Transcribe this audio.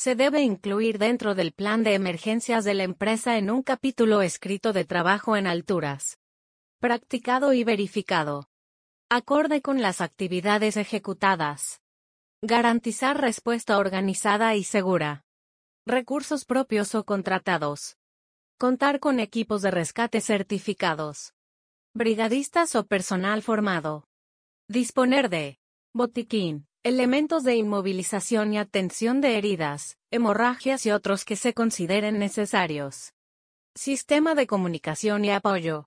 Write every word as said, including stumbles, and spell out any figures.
Se debe incluir dentro del plan de emergencias de la empresa en un capítulo escrito de trabajo en alturas. Practicado y verificado. Acorde con las actividades ejecutadas. Garantizar respuesta organizada y segura. Recursos propios o contratados. Contar con equipos de rescate certificados. Brigadistas o personal formado. Disponer de botiquín, elementos de inmovilización y atención de heridas, hemorragias y otros que se consideren necesarios. Sistema de comunicación y apoyo.